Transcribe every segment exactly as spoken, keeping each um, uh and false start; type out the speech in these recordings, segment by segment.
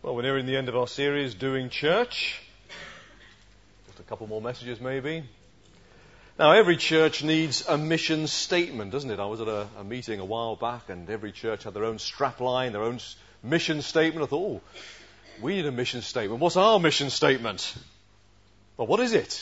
Well, we're nearing the end of our series, Doing Church. Just a couple more messages, maybe. Now, every church needs a mission statement, doesn't it? I was at a, a meeting a while back, and every church had their own strapline, their own s- mission statement. I thought, oh, we need a mission statement. What's our mission statement? Well, what is it?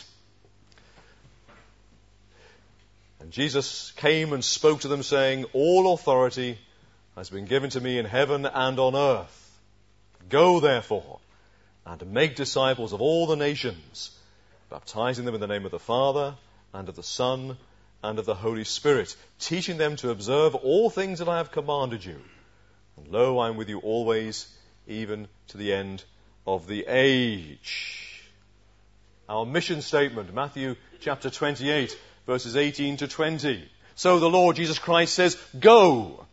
And Jesus came and spoke to them, saying, all authority has been given to me in heaven and on earth. Go, therefore, and make disciples of all the nations, baptizing them in the name of the Father, and of the Son, and of the Holy Spirit, teaching them to observe all things that I have commanded you. And lo, I am with you always, even to the end of the age. Our mission statement, Matthew chapter twenty-eight, verses eighteen to twenty. So the Lord Jesus Christ says, go,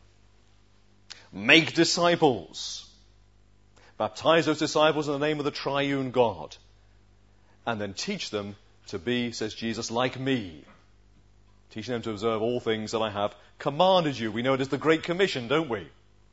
make disciples. Baptize those disciples in the name of the triune God. And then teach them to be, says Jesus, like me. Teaching them to observe all things that I have commanded you. We know it as the Great Commission, don't we?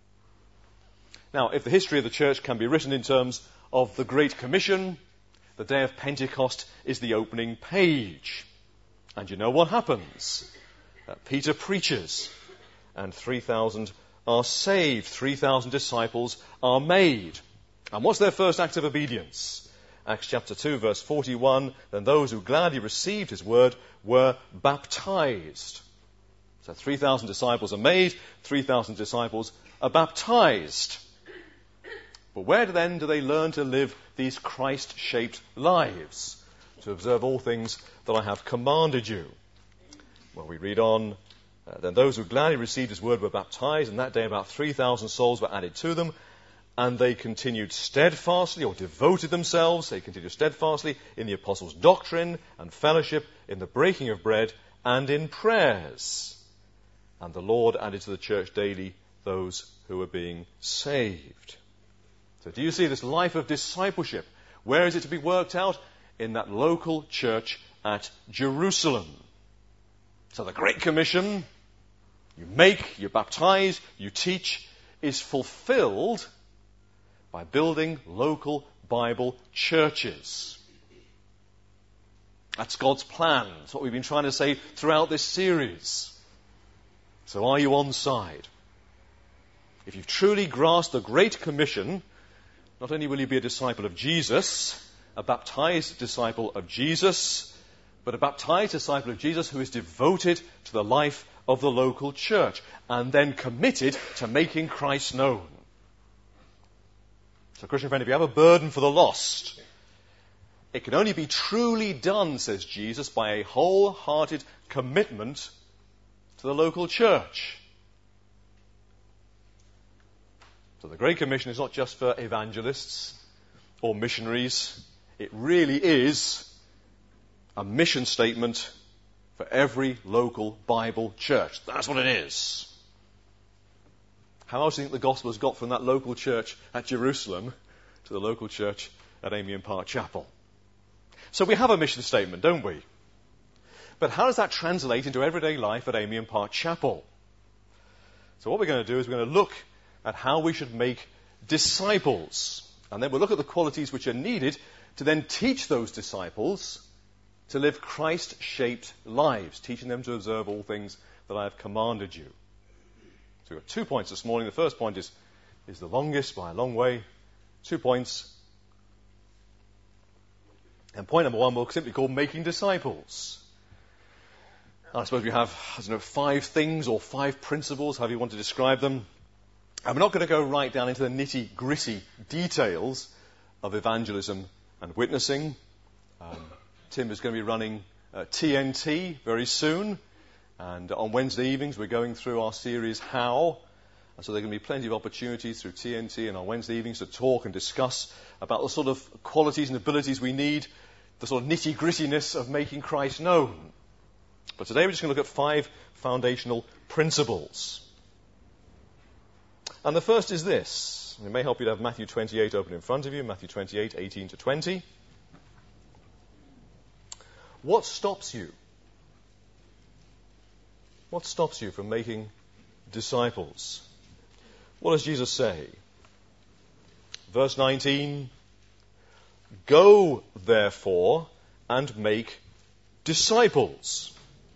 Now, if the history of the church can be written in terms of the Great Commission, the day of Pentecost is the opening page. And you know what happens? Uh, Peter preaches, and three thousand are saved. three thousand disciples are made. And what's their first act of obedience? Acts chapter two, verse forty-one, then those who gladly received his word were baptized. So three thousand disciples are made, three thousand disciples are baptized. But where then do they learn to live these Christ-shaped lives? To observe all things that I have commanded you. Well, we read on, uh, then those who gladly received his word were baptized, and that day about three thousand souls were added to them. And they continued steadfastly, or devoted themselves, they continued steadfastly in the apostles' doctrine and fellowship, in the breaking of bread, and in prayers. And the Lord added to the church daily those who were being saved. So do you see this life of discipleship? Where is it to be worked out? In that local church at Jerusalem. So the Great Commission, you make, you baptize, you teach, is fulfilled by building local Bible churches. That's God's plan. That's what we've been trying to say throughout this series. So are you on side? If you've truly grasped the Great Commission, not only will you be a disciple of Jesus, a baptized disciple of Jesus, but a baptized disciple of Jesus who is devoted to the life of the local church and then committed to making Christ known. So, Christian friend, if you have a burden for the lost, it can only be truly done, says Jesus, by a wholehearted commitment to the local church. So the Great Commission is not just for evangelists or missionaries. It really is a mission statement for every local Bible church. That's what it is. How else do you think the gospel has got from that local church at Jerusalem to the local church at Amiens Park Chapel? So we have a mission statement, don't we? But how does that translate into everyday life at Amiens Park Chapel? So what we're going to do is we're going to look at how we should make disciples. And then we'll look at the qualities which are needed to then teach those disciples to live Christ-shaped lives, teaching them to observe all things that I have commanded you. So we've got two points this morning. The first point is, is the longest by a long way. Two points. And point number one we'll simply call making disciples. I suppose we have, I don't know, five things or five principles, however you want to describe them. And we're not going to go right down into the nitty-gritty details of evangelism and witnessing. Um, Tim is going to be running uh, T N T very soon. And on Wednesday evenings, we're going through our series, How. And so there are going to be plenty of opportunities through T N T and on Wednesday evenings to talk and discuss about the sort of qualities and abilities we need, the sort of nitty-grittiness of making Christ known. But today we're just going to look at five foundational principles. And the first is this. It may help you to have Matthew twenty-eight open in front of you, Matthew twenty-eight, eighteen to twenty. What stops you? What stops you from making disciples? What does Jesus say? Verse nineteen, go therefore and make disciples.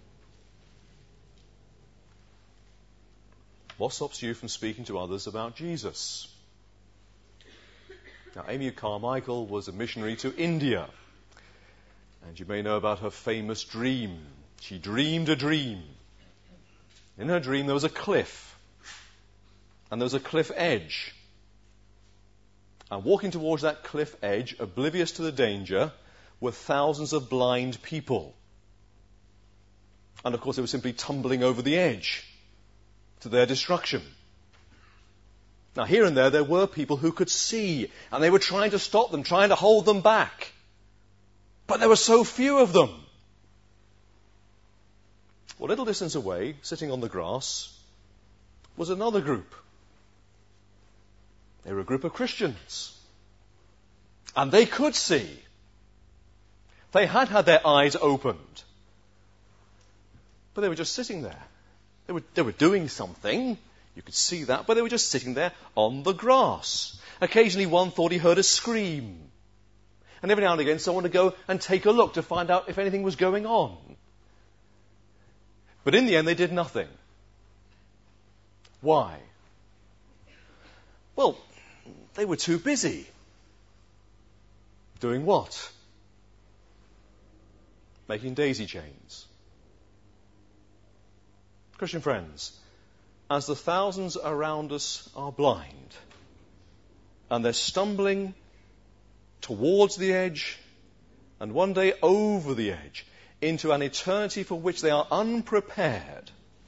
What stops you from speaking to others about Jesus? Now, Amy Carmichael was a missionary to India. And you may know about her famous dream. She dreamed a dream. In her dream there was a cliff. And there was a cliff edge. And walking towards that cliff edge, oblivious to the danger, were thousands of blind people. And of course they were simply tumbling over the edge to their destruction. Now here and there there were people who could see, and they were trying to stop them, trying to hold them back. But there were so few of them. Well, a little distance away, sitting on the grass, was another group. They were a group of Christians. And they could see. They had had their eyes opened. But they were just sitting there. They were, they were doing something. You could see that, but they were just sitting there on the grass. Occasionally one thought he heard a scream. And every now and again someone would go and take a look to find out if anything was going on. But in the end they did nothing. Why? Well, they were too busy. Doing what? Making daisy chains. Christian friends, as the thousands around us are blind, and they're stumbling towards the edge, and one day over the edge, into an eternity for which they are unprepared,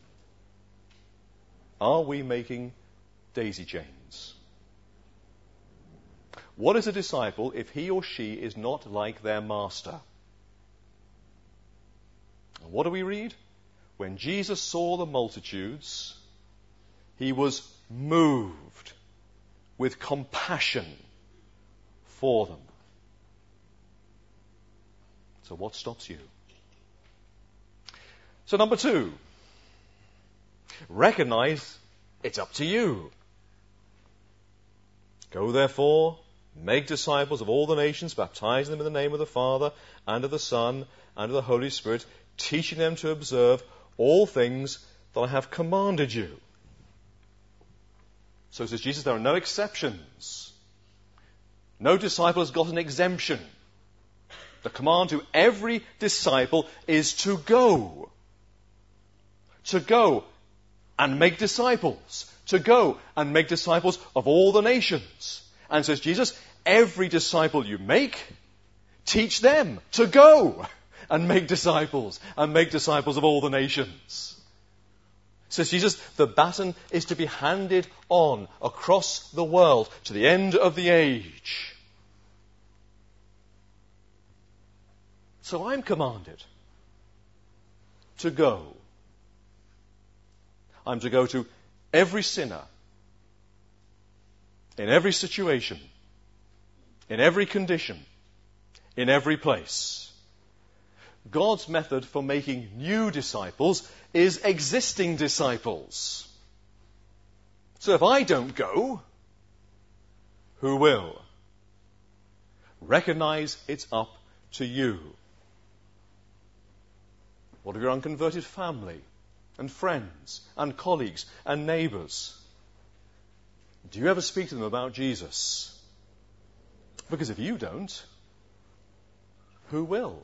are we making daisy chains? What is a disciple if he or she is not like their master? And what do we read? When Jesus saw the multitudes, he was moved with compassion for them. So what stops you? So number two, recognize it's up to you. Go therefore, make disciples of all the nations, baptizing them in the name of the Father and of the Son and of the Holy Spirit, teaching them to observe all things that I have commanded you. So says Jesus, there are no exceptions. No disciple has got an exemption. The command to every disciple is to go. To go and make disciples. To go and make disciples of all the nations. And says Jesus, every disciple you make, teach them to go and make disciples, and make disciples of all the nations. Says Jesus, the baton is to be handed on across the world to the end of the age. So I'm commanded to go. I'm to go to every sinner, in every situation, in every condition, in every place. God's method for making new disciples is existing disciples. So if I don't go, who will? Recognize it's up to you. What of your unconverted family and friends and colleagues and neighbours? Do you ever speak to them about Jesus? Because if you don't, who will?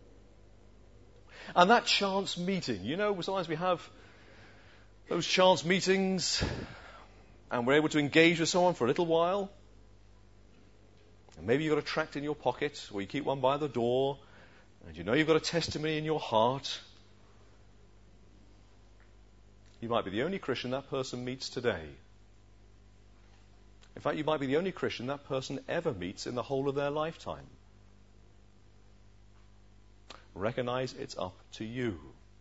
And that chance meeting, you know, sometimes we have those chance meetings and we're able to engage with someone for a little while. And maybe you've got a tract in your pocket or you keep one by the door and you know you've got a testimony in your heart. You might be the only Christian that person meets today. In fact, you might be the only Christian that person ever meets in the whole of their lifetime. Recognize it's up to you.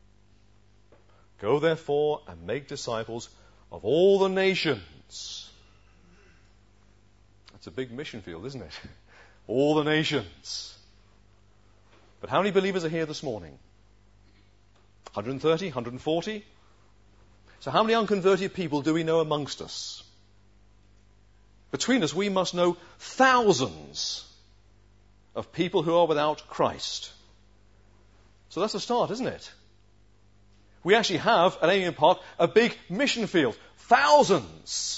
Go therefore and make disciples of all the nations. That's a big mission field, isn't it? All the nations. But how many believers are here this morning? one hundred thirty? one hundred forty? So how many unconverted people do we know amongst us? Between us, we must know thousands of people who are without Christ. So that's a start, isn't it? We actually have at Amiens Park a big mission field. Thousands.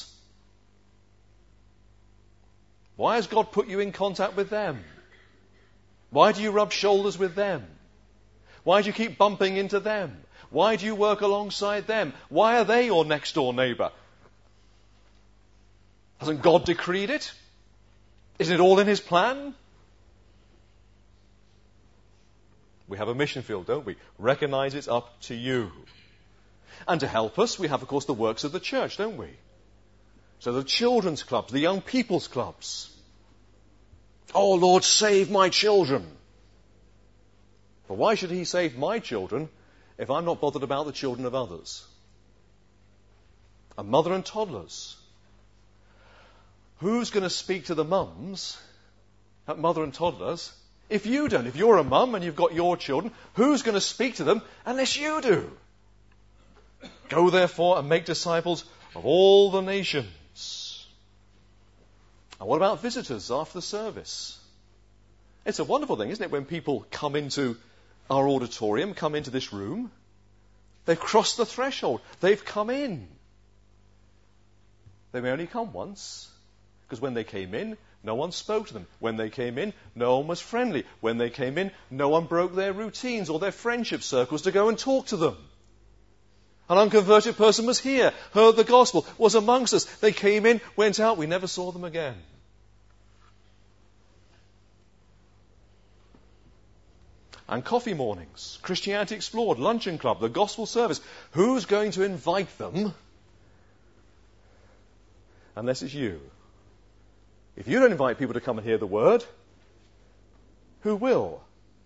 Why has God put you in contact with them? Why do you rub shoulders with them? Why do you keep bumping into them? Why do you work alongside them? Why are they your next door neighbour? Hasn't God decreed it? Isn't it all in his plan? We have a mission field, don't we? Recognise it's up to you. And to help us, we have, of course, the works of the church, don't we? So the children's clubs, the young people's clubs. Oh, Lord, save my children. But why should he save my children if I'm not bothered about the children of others? And mother and toddlers. Who's going to speak to the mums at mother and toddlers if you don't? If you're a mum and you've got your children, who's going to speak to them unless you do? Go therefore and make disciples of all the nations. And what about visitors after the service? It's a wonderful thing, isn't it, when people come into our auditorium, come into this room. They've crossed the threshold. They've come in. They may only come once, because when they came in, no one spoke to them. When they came in, no one was friendly. When they came in, no one broke their routines or their friendship circles to go and talk to them. An unconverted person was here, heard the gospel, was amongst us. They came in, went out, we never saw them again. And coffee mornings, Christianity Explored, luncheon club, the gospel service. Who's going to invite them unless it's you? If you don't invite people to come and hear the word, who will?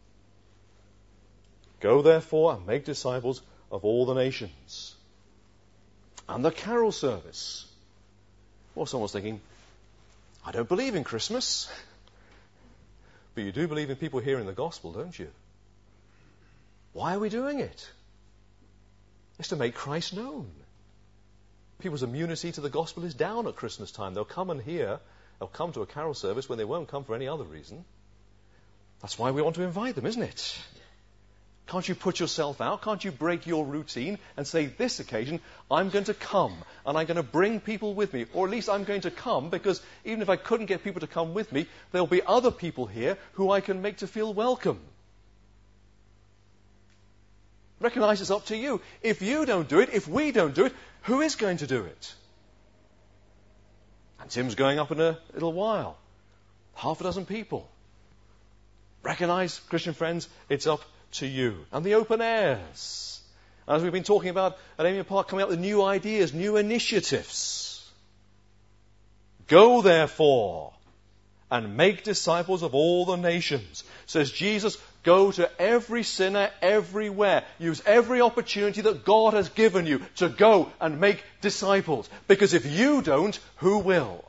Go therefore and make disciples of all the nations. And the carol service. Well, someone's thinking, I don't believe in Christmas. But you do believe in people hearing the gospel, don't you? Why are we doing it? It's to make Christ known. People's immunity to the gospel is down at Christmas time. They'll come and hear, they'll come to a carol service when they won't come for any other reason. That's why we want to invite them, isn't it? Can't you put yourself out? Can't you break your routine and say, this occasion, I'm going to come and I'm going to bring people with me. Or at least I'm going to come because even if I couldn't get people to come with me, there'll be other people here who I can make to feel welcome. Recognize it's up to you. If you don't do it, if we don't do it, who is going to do it? And Tim's going up in a little while. Half a dozen people. Recognize, Christian friends, it's up to you. And the open airs. As we've been talking about at Amiens Park, coming up with new ideas, new initiatives. Go therefore and make disciples of all the nations. Says Jesus, go to every sinner everywhere. Use every opportunity that God has given you to go and make disciples. Because if you don't, who will?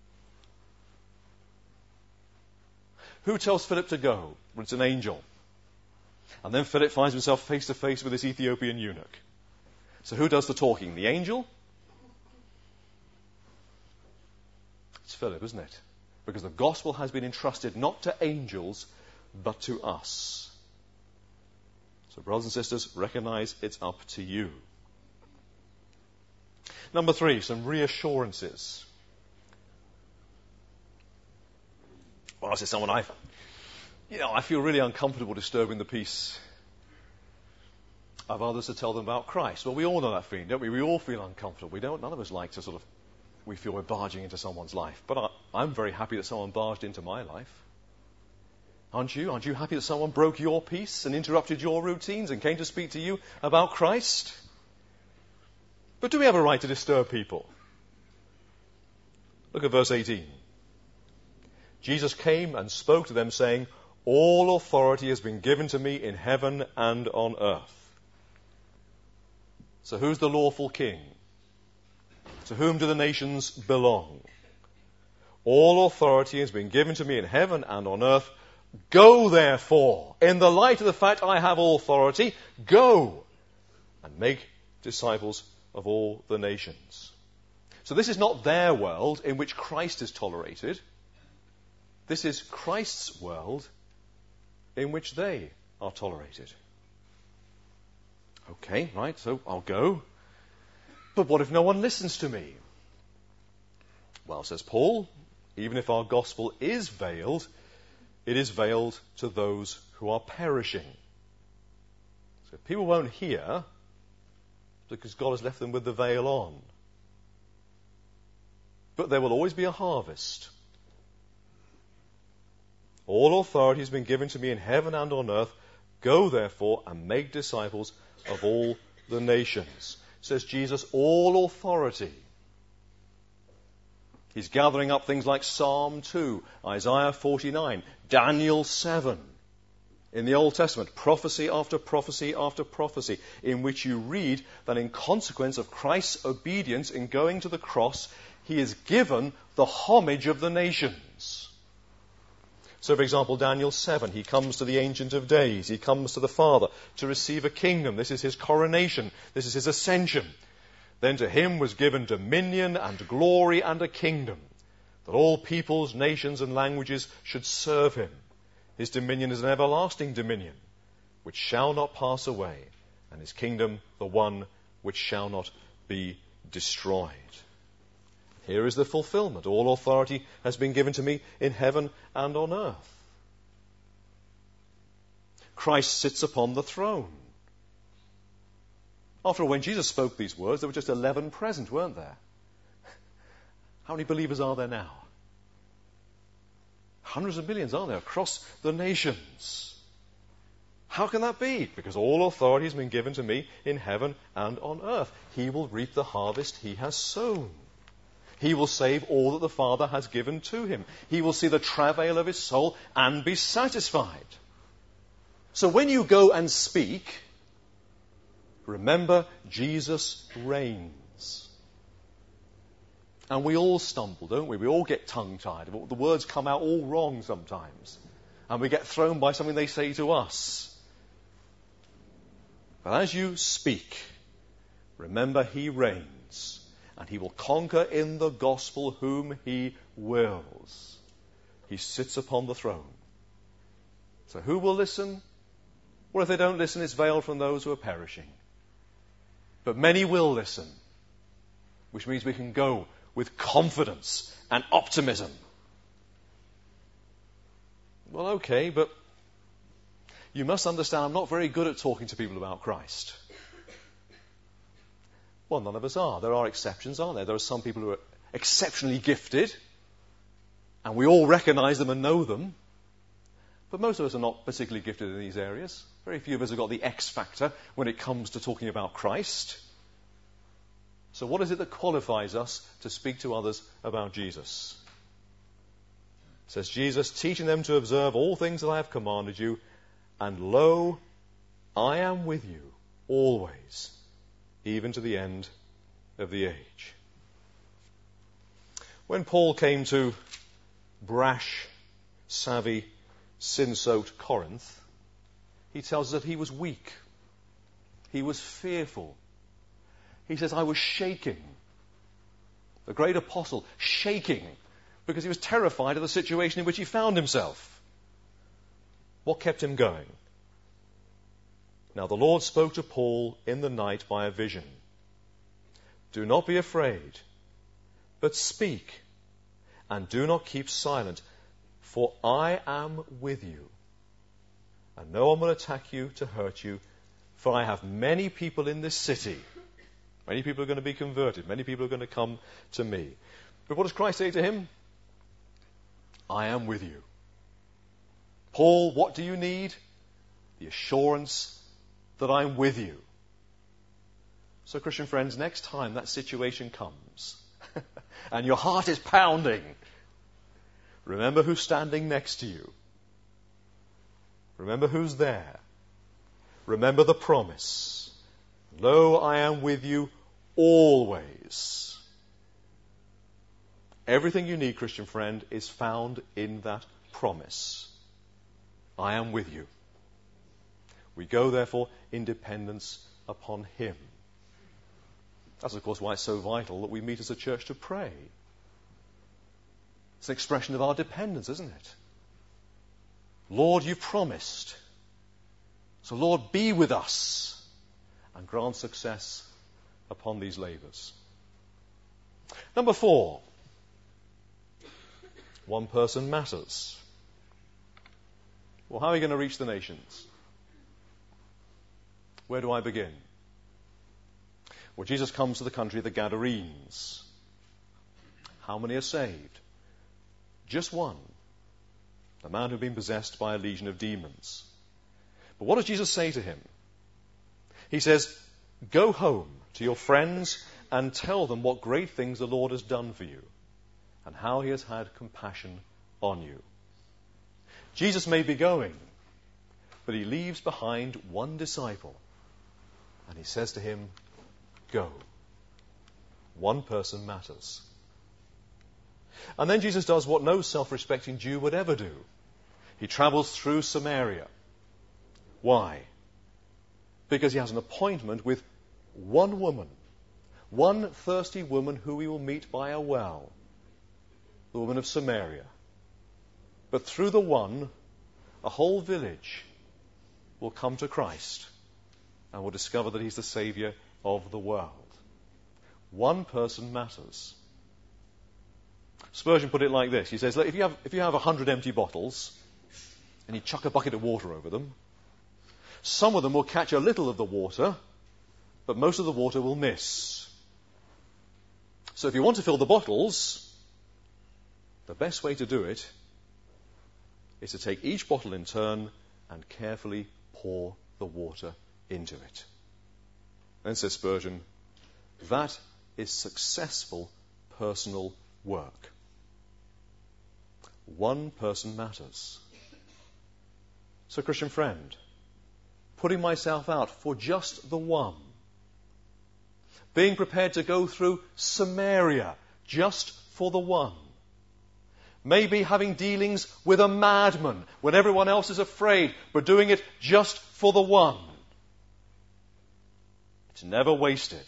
Who tells Philip to go? Well, it's an angel. And then Philip finds himself face to face with this Ethiopian eunuch. So who does the talking? The angel? It's Philip, isn't it? Because the gospel has been entrusted not to angels, but to us. So brothers and sisters, recognize it's up to you. Number three, some reassurances. Well, I say someone I, you know, I feel really uncomfortable disturbing the peace of others to tell them about Christ. Well, we all know that feeling, don't we? We all feel uncomfortable. We don't. None of us like to sort of. We feel we're barging into someone's life. But I, I'm very happy that someone barged into my life. Aren't you? Aren't you happy that someone broke your peace and interrupted your routines and came to speak to you about Christ? But do we have a right to disturb people? Look at verse eighteen. Jesus came and spoke to them, saying, all authority has been given to me in heaven and on earth. So who's the lawful king? To whom do the nations belong? All authority has been given to me in heaven and on earth. Go therefore, in the light of the fact I have all authority, go and make disciples of all the nations. So this is not their world in which Christ is tolerated. This is Christ's world in which they are tolerated. Okay, right, so I'll go. But what if no one listens to me? Well, says Paul, even if our gospel is veiled, it is veiled to those who are perishing. So people won't hear because God has left them with the veil on. But there will always be a harvest. All authority has been given to me in heaven and on earth. Go therefore and make disciples of all the nations. Says Jesus, all authority. He's gathering up things like Psalm two, Isaiah forty-nine, Daniel seven. In the Old Testament, prophecy after prophecy after prophecy, in which you read that in consequence of Christ's obedience in going to the cross, he is given the homage of the nations. So, for example, Daniel seven, he comes to the Ancient of Days, he comes to the Father to receive a kingdom. This is his coronation, this is his ascension. Then to him was given dominion and glory and a kingdom, that all peoples, nations and languages should serve him. His dominion is an everlasting dominion, which shall not pass away, and his kingdom the one which shall not be destroyed. Here is the fulfillment. All authority has been given to me in heaven and on earth. Christ sits upon the throne. After all, when Jesus spoke these words, there were just eleven present, weren't there? How many believers are there now? Hundreds of millions, aren't there, across the nations? How can that be? Because all authority has been given to me in heaven and on earth. He will reap the harvest he has sown. He will save all that the Father has given to him. He will see the travail of his soul and be satisfied. So when you go and speak, remember Jesus reigns. And we all stumble, don't we? We all get tongue-tied. The words come out all wrong sometimes. And we get thrown by something they say to us. But as you speak, remember he reigns. And he will conquer in the gospel whom he wills. He sits upon the throne. So who will listen? Well, if they don't listen, it's veiled from those who are perishing. But many will listen, which means we can go with confidence and optimism. Well, okay, but you must understand I'm not very good at talking to people about Christ. Well, none of us are. There are exceptions, aren't there? There are some people who are exceptionally gifted, and we all recognize them and know them. But most of us are not particularly gifted in these areas. Very few of us have got the X factor when it comes to talking about Christ. So what is it that qualifies us to speak to others about Jesus? It says, Jesus, teaching them to observe all things that I have commanded you, and lo, I am with you always, even to the end of the age. When Paul came to brash, savvy, sin-soaked Corinth, he tells us that he was weak. He was fearful. He says, I was shaking. The great apostle, shaking, because he was terrified of the situation in which he found himself. What kept him going? Now the Lord spoke to Paul in the night by a vision. Do not be afraid, but speak, and do not keep silent, for I am with you. And no one will attack you to hurt you, for I have many people in this city. Many people are going to be converted. Many people are going to come to me. But what does Christ say to him? I am with you. Paul, what do you need? The assurance that I'm with you. So, Christian friends, next time that situation comes and your heart is pounding, remember who's standing next to you. Remember who's there. Remember the promise. Lo, I am with you always. Everything you need, Christian friend, is found in that promise. I am with you. We go, therefore, in dependence upon him. That's, of course, why it's so vital that we meet as a church to pray. It's an expression of our dependence, isn't it? Lord, you've promised. So, Lord, be with us and grant success upon these labours. Number four, one person matters. Well, how are we going to reach the nations? Where do I begin? Well, Jesus comes to the country of the Gadarenes. How many are saved? Just one. The man who had been possessed by a legion of demons. But what does Jesus say to him? He says, go home to your friends and tell them what great things the Lord has done for you and how he has had compassion on you. Jesus may be going, but he leaves behind one disciple. And he says to him, go. One person matters. And then Jesus does what no self-respecting Jew would ever do. He travels through Samaria. Why? Because he has an appointment with one woman, one thirsty woman who he will meet by a well, the woman of Samaria. But through the one, a whole village will come to Christ and will discover that he's the Saviour of the world. One person matters. Spurgeon put it like this. He says, look, if you have if you have a hundred empty bottles and you chuck a bucket of water over them, some of them will catch a little of the water, but most of the water will miss. So if you want to fill the bottles, the best way to do it is to take each bottle in turn and carefully pour the water into it. Then says Spurgeon, that is successful personal work. One person matters. So, Christian friend, putting myself out for just the one, being prepared to go through Samaria just for the one, maybe having dealings with a madman when everyone else is afraid, but doing it just for the one. It's never wasted.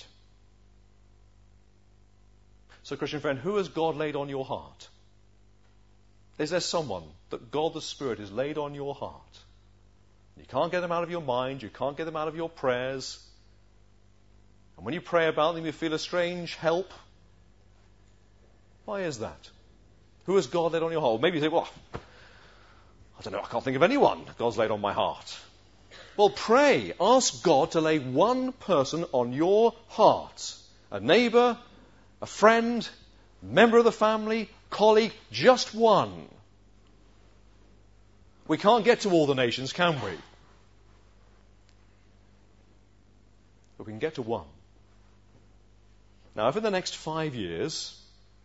So, Christian friend, who has God laid on your heart? Is there someone that God the Spirit has laid on your heart? You can't get them out of your mind. You can't get them out of your prayers. And when you pray about them, you feel a strange help. Why is that? Who has God laid on your heart? Maybe you say, well, I don't know, I can't think of anyone God's laid on my heart. Well, pray. Ask God to lay one person on your heart. A neighbour, a friend, member of the family, colleague, just one. We can't get to all the nations, can we? But we can get to one. Now, if in the next five years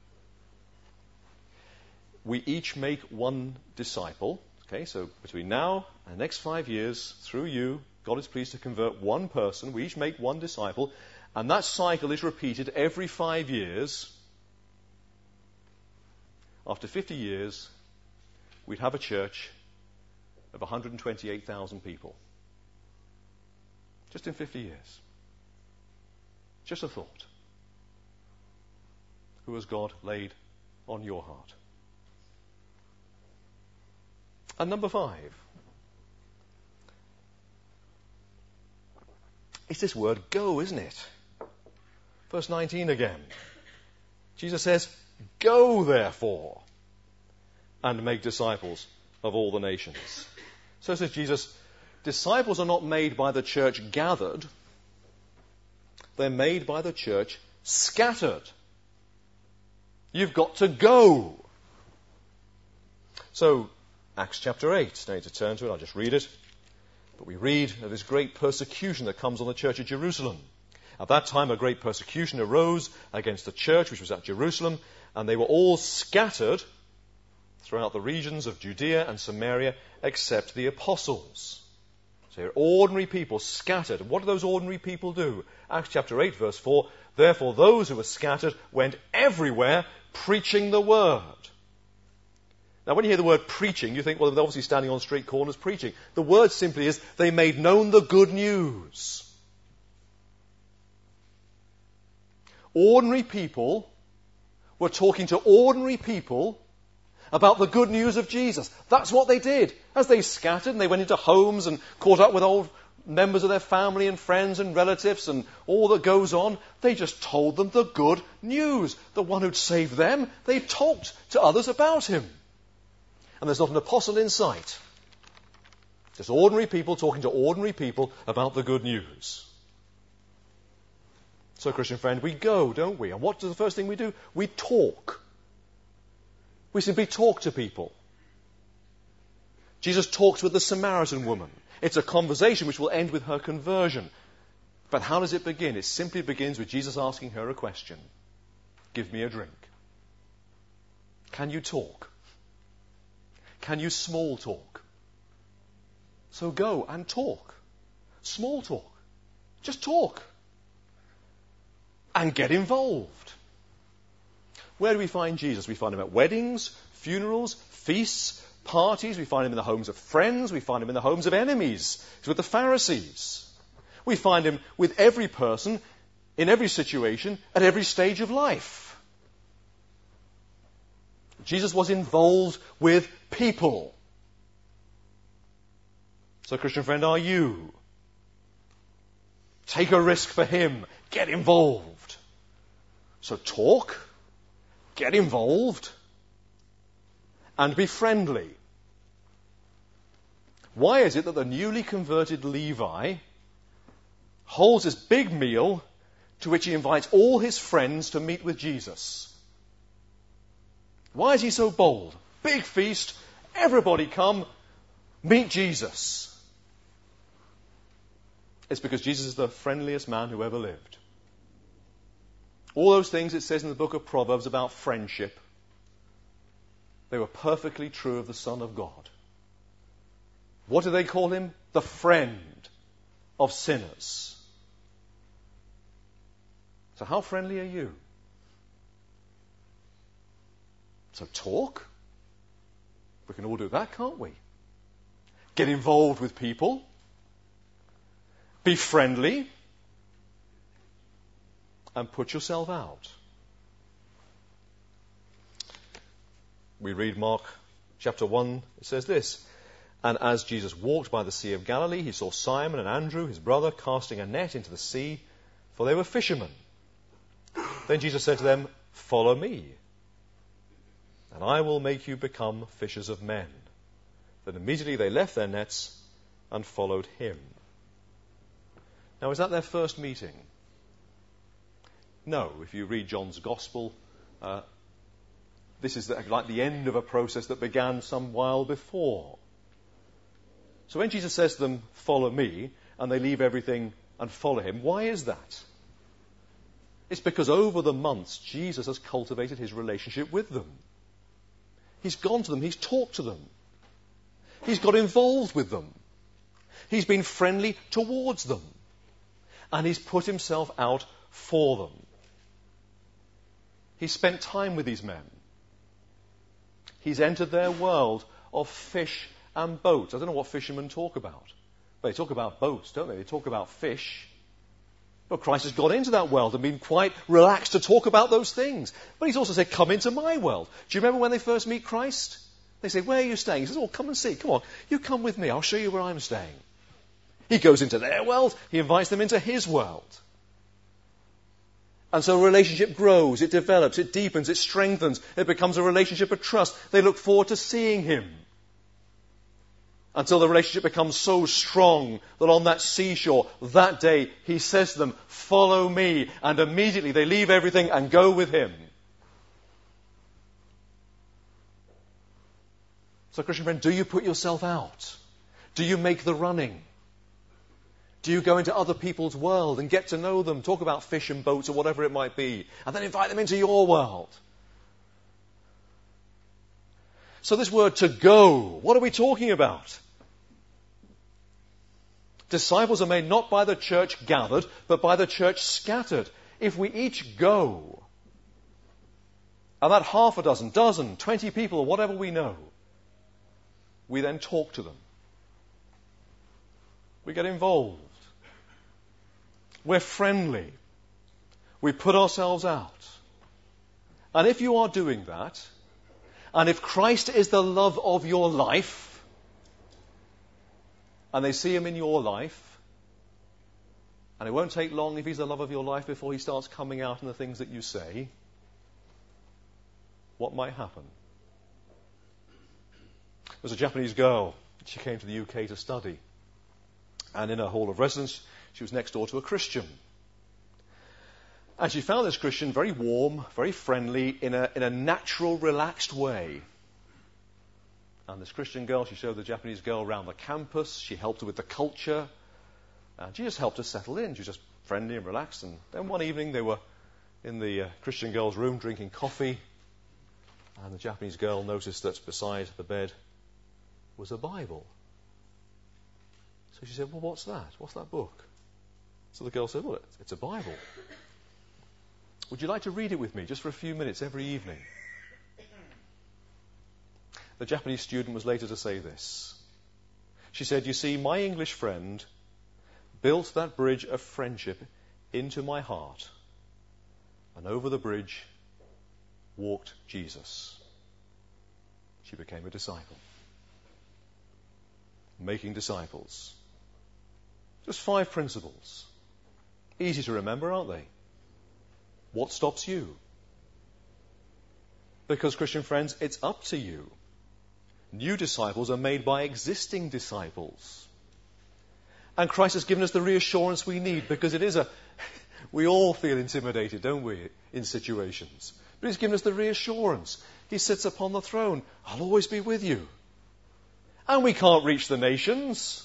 we each make one disciple, okay, so between now and the next five years, through you, God is pleased to convert one person, we each make one disciple, and that cycle is repeated every five years. After fifty years, we'd have a church of one hundred twenty-eight thousand people. Just in fifty years. Just a thought. Who has God laid on your heart? And number five. It's this word go, isn't it? Verse nineteen again. Jesus says, go therefore and make disciples of all the nations. So says Jesus, disciples are not made by the church gathered. They're made by the church scattered. You've got to go. So, Acts chapter eight. No need to turn to it, I'll just read it. But we read of this great persecution that comes on the church at Jerusalem. At that time, a great persecution arose against the church which was at Jerusalem, and they were all scattered throughout the regions of Judea and Samaria, except the apostles. So they're ordinary people scattered. What do those ordinary people do? Acts chapter eight, verse four, therefore those who were scattered went everywhere preaching the word. Now, when you hear the word preaching, you think, well, they're obviously standing on street corners preaching. The word simply is, they made known the good news. Ordinary people were talking to ordinary people about the good news of Jesus. That's what they did. As they scattered and they went into homes and caught up with old members of their family and friends and relatives and all that goes on, they just told them the good news. The one who'd saved them, they talked to others about him. And there's not an apostle in sight. Just ordinary people talking to ordinary people about the good news. So, Christian friend, we go, don't we? And what's the first thing we do? We talk. We simply talk to people. Jesus talks with the Samaritan woman. It's a conversation which will end with her conversion. But how does it begin? It simply begins with Jesus asking her a question. Give me a drink. Can you talk? Can you small talk? So go and talk. Small talk. Just talk. And get involved. Where do we find Jesus? We find him at weddings, funerals, feasts, parties. We find him in the homes of friends. We find him in the homes of enemies. He's with the Pharisees. We find him with every person, in every situation, at every stage of life. Jesus was involved with people. So, Christian friend, are you? Take a risk for him. Get involved. So talk, get involved, and be friendly. Why is it that the newly converted Levi holds this big meal to which he invites all his friends to meet with Jesus? Why is he so bold? Big feast, everybody come, meet Jesus. It's because Jesus is the friendliest man who ever lived. All those things it says in the book of Proverbs about friendship, they were perfectly true of the Son of God. What do they call him? The friend of sinners. So how friendly are you? So talk. We can all do that, can't we? Get involved with people. Be friendly. And put yourself out. We read Mark chapter one. It says this. And as Jesus walked by the Sea of Galilee, he saw Simon and Andrew, his brother, casting a net into the sea, for they were fishermen. Then Jesus said to them, follow me, and I will make you become fishers of men. Then immediately they left their nets and followed him. Now, is that their first meeting? No. If you read John's Gospel, uh, this is the, like the end of a process that began some while before. So when Jesus says to them, follow me, and they leave everything and follow him, why is that? It's because over the months, Jesus has cultivated his relationship with them. He's gone to them, he's talked to them. He's got involved with them. He's been friendly towards them. And he's put himself out for them. He's spent time with these men. He's entered their world of fish and boats. I don't know what fishermen talk about. But they talk about boats, don't they? They talk about fish. Well, Christ has gone into that world and been quite relaxed to talk about those things. But he's also said, come into my world. Do you remember when they first meet Christ? They say, where are you staying? He says, oh, come and see. Come on, you come with me. I'll show you where I'm staying. He goes into their world. He invites them into his world. And so a relationship grows, it develops, it deepens, it strengthens. It becomes a relationship of trust. They look forward to seeing him. Until the relationship becomes so strong that on that seashore, that day, he says to them, follow me. And immediately they leave everything and go with him. So, Christian friend, do you put yourself out? Do you make the running? Do you go into other people's world and get to know them, talk about fish and boats or whatever it might be, and then invite them into your world? So this word to go, what are we talking about? Disciples are made not by the church gathered, but by the church scattered. If we each go, and that half a dozen, dozen, twenty people, or whatever we know, we then talk to them. We get involved. We're friendly. We put ourselves out. And if you are doing that, and if Christ is the love of your life, and they see him in your life, and it won't take long if he's the love of your life before he starts coming out in the things that you say, what might happen? There's a Japanese girl. She came to the U K to study. And in her hall of residence, she was next door to a Christian. And she found this Christian very warm, very friendly, in a, in a natural, relaxed way. And this Christian girl, she showed the Japanese girl around the campus. She helped her with the culture. And she just helped her settle in. She was just friendly and relaxed. And then one evening they were in the uh, Christian girl's room drinking coffee. And the Japanese girl noticed that beside the bed was a Bible. So she said, well, what's that? What's that book? So the girl said, well, it's a Bible. Would you like to read it with me just for a few minutes every evening? The Japanese student was later to say this. She said, you see, my English friend built that bridge of friendship into my heart, and over the bridge walked Jesus. She became a disciple. Making disciples. Just five principles. Easy to remember, aren't they? What stops you? Because, Christian friends, it's up to you. New disciples are made by existing disciples. And Christ has given us the reassurance we need, because it is a... we all feel intimidated, don't we, in situations. But he's given us the reassurance. He sits upon the throne. I'll always be with you. And we can't reach the nations.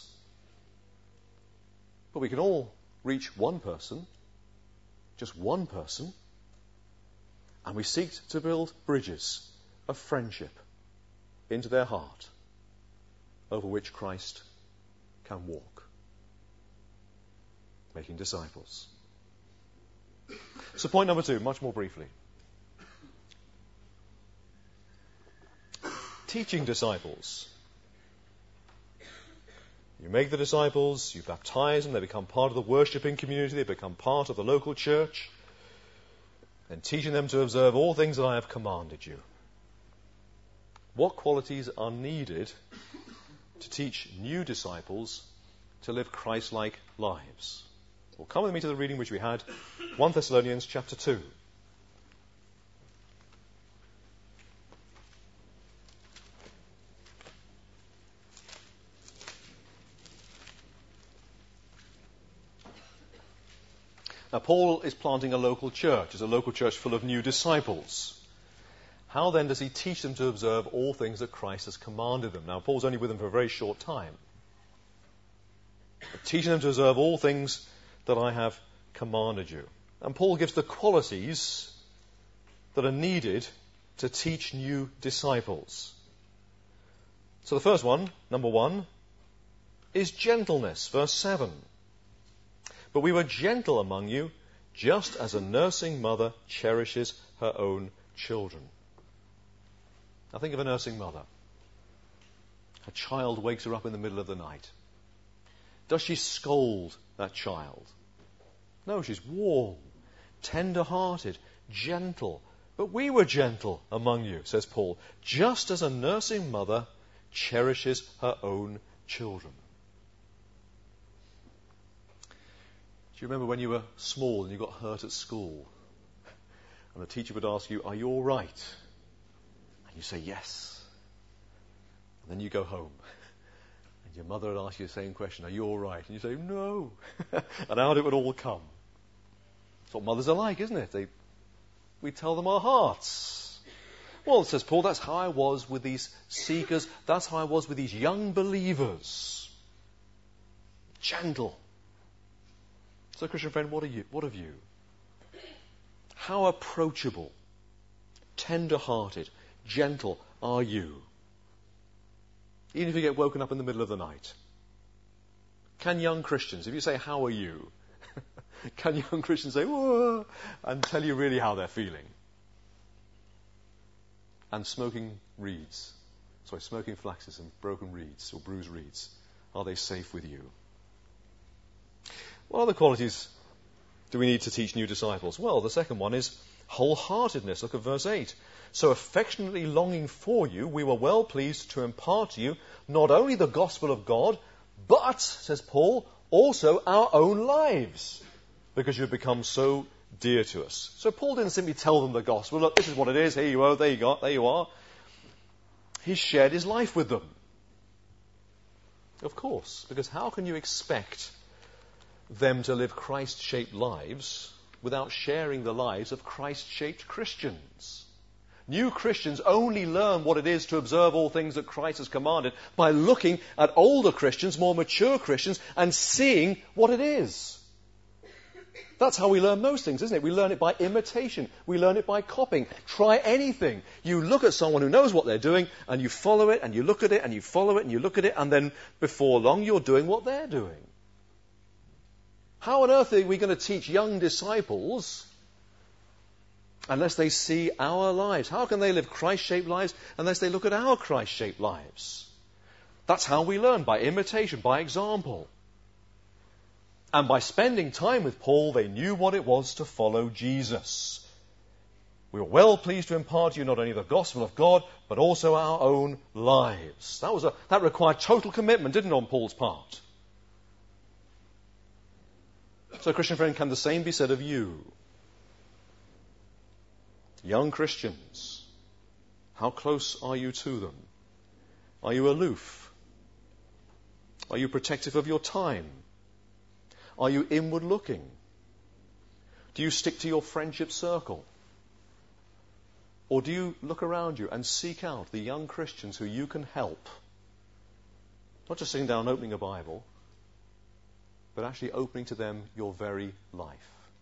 But we can all reach one person. Just one person. And we seek to build bridges of friendship into their heart, over which Christ can walk. Making disciples. So point number two, much more briefly. Teaching disciples. You make the disciples, you baptize them, they become part of the worshipping community, they become part of the local church, and teaching them to observe all things that I have commanded you. What qualities are needed to teach new disciples to live Christ-like lives? Well, come with me to the reading which we had, First Thessalonians chapter two. Now, Paul is planting a local church. It's a local church full of new disciples. How then does he teach them to observe all things that Christ has commanded them? Now, Paul's only with them for a very short time. But teaching them to observe all things that I have commanded you. And Paul gives the qualities that are needed to teach new disciples. So the first one, number one, is gentleness. Verse seven. But we were gentle among you, just as a nursing mother cherishes her own children. Now think of a nursing mother. Her child wakes her up in the middle of the night. Does she scold that child? No, she's warm, tender-hearted, gentle. But we were gentle among you, says Paul, just as a nursing mother cherishes her own children. Do you remember when you were small and you got hurt at school? And the teacher would ask you, are you all right? And you say, yes. And then you go home. And your mother would ask you the same question, are you all right? And you say, no. And out it would all come. That's what mothers are like, isn't it? They, we tell them our hearts. Well, says Paul, that's how I was with these seekers. That's how I was with these young believers. Gentle. So, Christian friend, what are you? What of you? How approachable, tender-hearted, gentle are you? Even if you get woken up in the middle of the night. Can young Christians, if you say, how are you? Can young Christians say, whoa, and tell you really how they're feeling? And smoking reeds, sorry, smoking flaxes and broken reeds or bruised reeds, are they safe with you? What other qualities do we need to teach new disciples? Well, the second one is wholeheartedness. Look at verse eight. So affectionately longing for you, we were well pleased to impart to you not only the gospel of God, but, says Paul, also our own lives, because you've become so dear to us. So Paul didn't simply tell them the gospel. Look, this is what it is. Here you are. There you go. There you are. He shared his life with them. Of course, because how can you expect them to live Christ-shaped lives without sharing the lives of Christ-shaped Christians? New Christians only learn what it is to observe all things that Christ has commanded by looking at older Christians, more mature Christians, and seeing what it is. That's how we learn most things, isn't it? We learn it by imitation. We learn it by copying. Try anything. You look at someone who knows what they're doing, and you follow it, and you look at it, and you follow it, and you look at it, and then before long you're doing what they're doing. How on earth are we going to teach young disciples unless they see our lives? How can they live Christ-shaped lives unless they look at our Christ-shaped lives? That's how we learn, by imitation, by example. And by spending time with Paul, they knew what it was to follow Jesus. We were well pleased to impart to you not only the gospel of God, but also our own lives. That was a, that required total commitment, didn't it, on Paul's part? So, Christian friend, can the same be said of you? Young Christians, how close are you to them? Are you aloof? Are you protective of your time? Are you inward looking? Do you stick to your friendship circle? Or do you look around you and seek out the young Christians who you can help? Not just sitting down and opening a Bible, but actually opening to them your very life.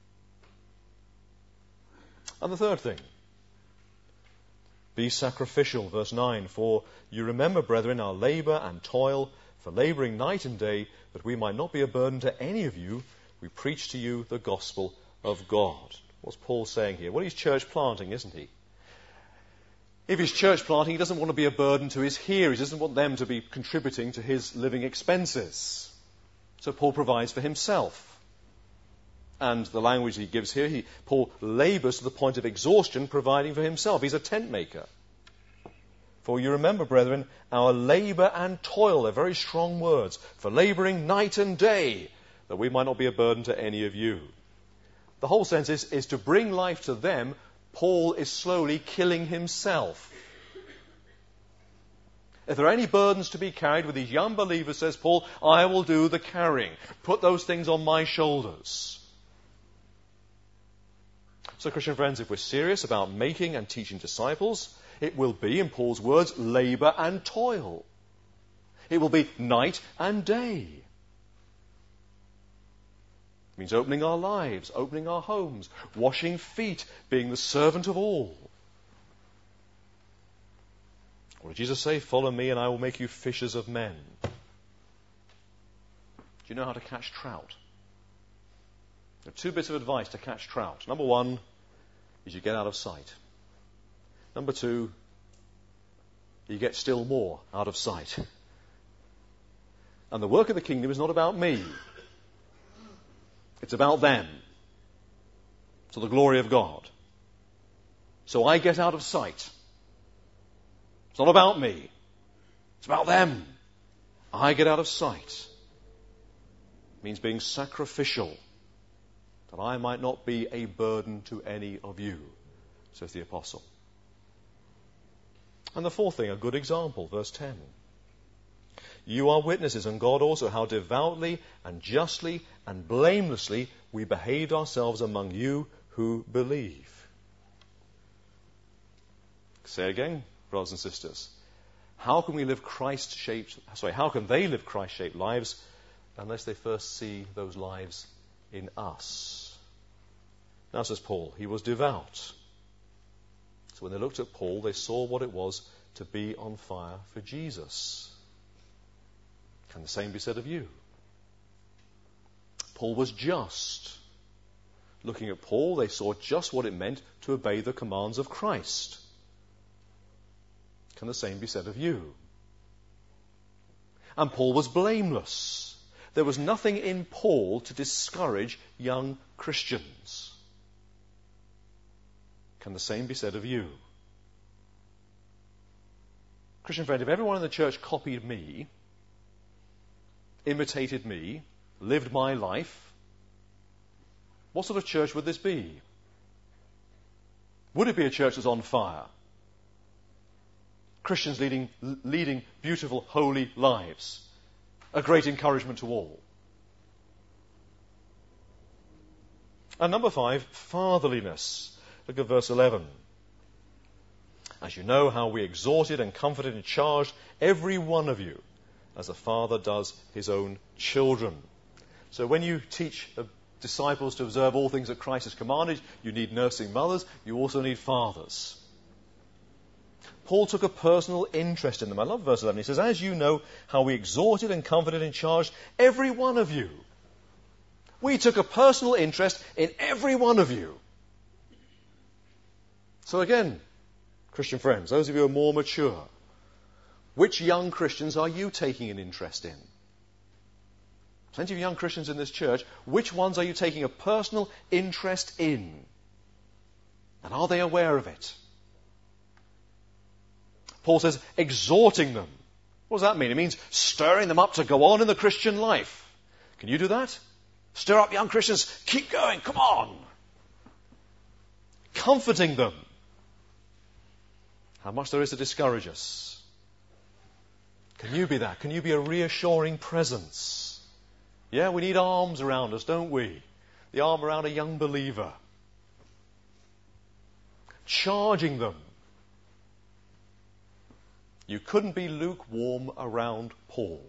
And the third thing, be sacrificial. Verse nine, for you remember, brethren, our labour and toil, for labouring night and day, that we might not be a burden to any of you, we preach to you the gospel of God. What's Paul saying here? Well, he's church planting, isn't he? If he's church planting, he doesn't want to be a burden to his hearers. He doesn't want them to be contributing to his living expenses. So Paul provides for himself. And the language he gives here, he, Paul labours to the point of exhaustion, providing for himself. He's a tent maker. For you remember, brethren, our labour and toil, they're very strong words, for labouring night and day, that we might not be a burden to any of you. The whole sense is, is to bring life to them. Paul is slowly killing himself. If there are any burdens to be carried with these young believers, says Paul, I will do the carrying. Put those things on my shoulders. So, Christian friends, if we're serious about making and teaching disciples, it will be, in Paul's words, labour and toil. It will be night and day. It means opening our lives, opening our homes, washing feet, being the servant of all. What did Jesus say? Follow me and I will make you fishers of men. Do you know how to catch trout? There are two bits of advice to catch trout. Number one is you get out of sight. Number two, you get still more out of sight. And the work of the kingdom is not about me. It's about them. To the glory of God. So I get out of sight. It's not about me. It's about them. I get out of sight. It means being sacrificial, that I might not be a burden to any of you, says the apostle. And the fourth thing, a good example, verse ten. You are witnesses, and God also, how devoutly and justly and blamelessly we behaved ourselves among you who believe. Say again, brothers and sisters. How can we live Christ-shaped, sorry, how can they live Christ-shaped lives unless they first see those lives in us? Now, says Paul, he was devout. So when they looked at Paul, they saw what it was to be on fire for Jesus. Can the same be said of you? Paul was just. Looking at Paul, they saw just what it meant to obey the commands of Christ. Can the same be said of you? And Paul was blameless. there was nothing in Paul to discourage young Christians. Can the same be said of you? Christian friend, if everyone in the church copied me, imitated me, lived my life, what sort of church would this be? Would it be a church that's on fire? Christians leading, leading beautiful, holy lives. A great encouragement to all. And number five, fatherliness. Look at verse eleven. As you know how we exhorted and comforted and charged every one of you, as a father does his own children. So when you teach disciples to observe all things that Christ has commanded, you need nursing mothers, you also need fathers. Paul took a personal interest in them. I love verse eleven. He says, as you know how we exhorted and comforted and charged every one of you. We took a personal interest in every one of you. So again, Christian friends, those of you who are more mature, which young Christians are you taking an interest in? Plenty of young Christians in this church. Which ones are you taking a personal interest in? And are they aware of it? Paul says, exhorting them. What does that mean? It means stirring them up to go on in the Christian life. Can you do that? Stir up young Christians. Keep going. Come on. Comforting them. How much there is to discourage us. Can you be that? Can you be a reassuring presence? Yeah, we need arms around us, don't we? The arm around a young believer. Charging them. You couldn't be lukewarm around Paul.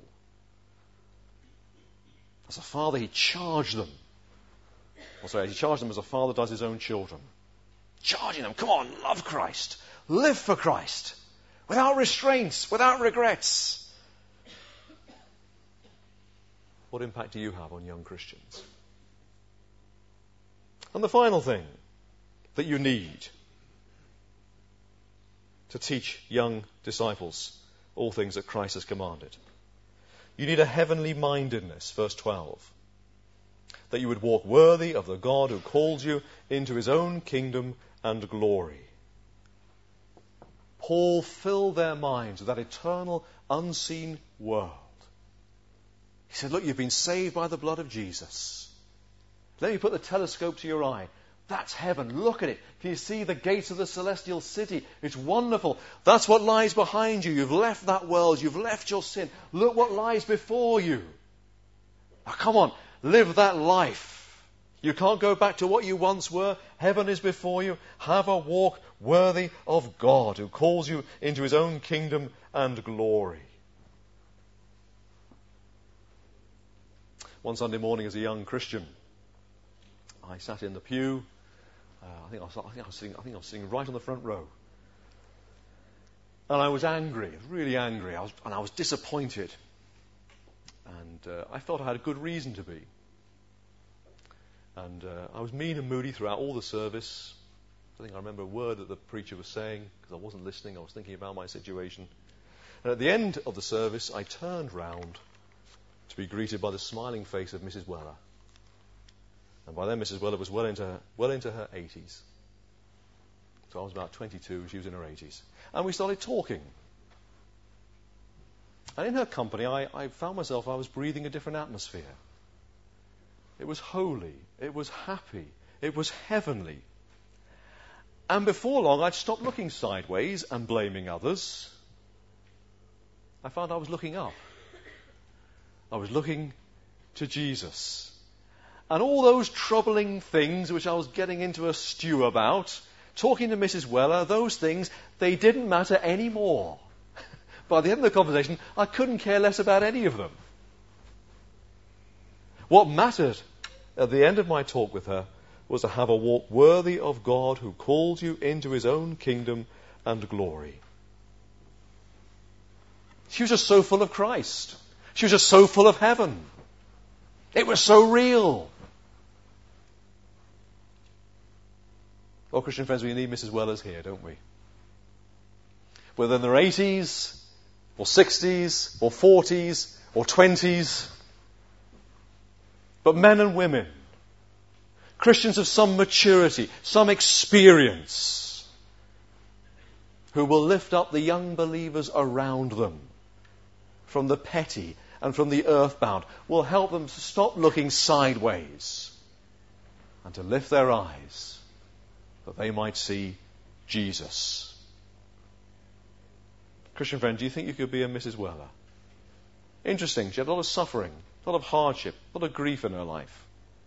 As a father, he charged them. Or sorry, he charged them as a father does his own children. Charging them, come on, love Christ. Live for Christ. Without restraints, without regrets. What impact do you have on young Christians? And the final thing that you need to teach young disciples all things that Christ has commanded. You need a heavenly mindedness, verse twelve. That you would walk worthy of the God who called you into his own kingdom and glory. Paul filled their minds with that eternal, unseen world. He said, look, you've been saved by the blood of Jesus. Let me put the telescope to your eye. That's heaven. Look at it. Can you see the gates of the celestial city? It's wonderful. That's what lies behind you. You've left that world. You've left your sin. Look what lies before you. Now come on, live that life. You can't go back to what you once were. Heaven is before you. Have a walk worthy of God who calls you into his own kingdom and glory. One Sunday morning as a young Christian, I sat in the pew. Uh, I, think I, was, I, think I, was sitting, I think I was sitting right on the front row. And I was angry, really angry, I was, and I was disappointed. And uh, I felt I had a good reason to be. And uh, I was mean and moody throughout all the service. I think I remember a word that the preacher was saying, because I wasn't listening, I was thinking about my situation. And at the end of the service, I turned round to be greeted by the smiling face of Missus Weller. And by then, Missus Weller was well into her, well into her eighties. So I was about twenty-two, she was in her eighties. And we started talking. And in her company, I, I found myself, I was breathing a different atmosphere. It was holy, it was happy, it was heavenly. And before long, I'd stopped looking sideways and blaming others. I found I was looking up. I was looking to Jesus. And all those troubling things which I was getting into a stew about, talking to Missus Weller, those things, they didn't matter anymore. By the end of the conversation, I couldn't care less about any of them. What mattered at the end of my talk with her was to have a walk worthy of God who called you into his own kingdom and glory. She was just so full of Christ. She was just so full of heaven. It was so real. Well, Christian friends, we need Missus Wellers here, don't we? Whether in their eighties, or sixties, or forties, or twenties, but men and women, Christians of some maturity, some experience, who will lift up the young believers around them from the petty and from the earthbound, will help them to stop looking sideways and to lift their eyes that they might see Jesus. Christian friend, do you think you could be a Missus Weller? Interesting. She had a lot of suffering, a lot of hardship, a lot of grief in her life.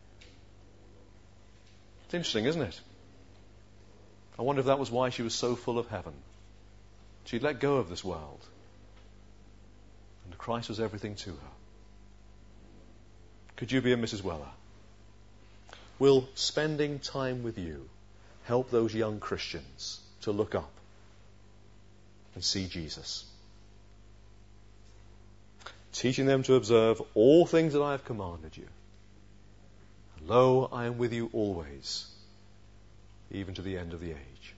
It's interesting, isn't it? I wonder if that was why she was so full of heaven. She'd let go of this world. And Christ was everything to her. Could you be a Missus Weller? Will spending time with you help those young Christians to look up and see Jesus? Teaching them to observe all things that I have commanded you. And lo, I am with you always, even to the end of the age.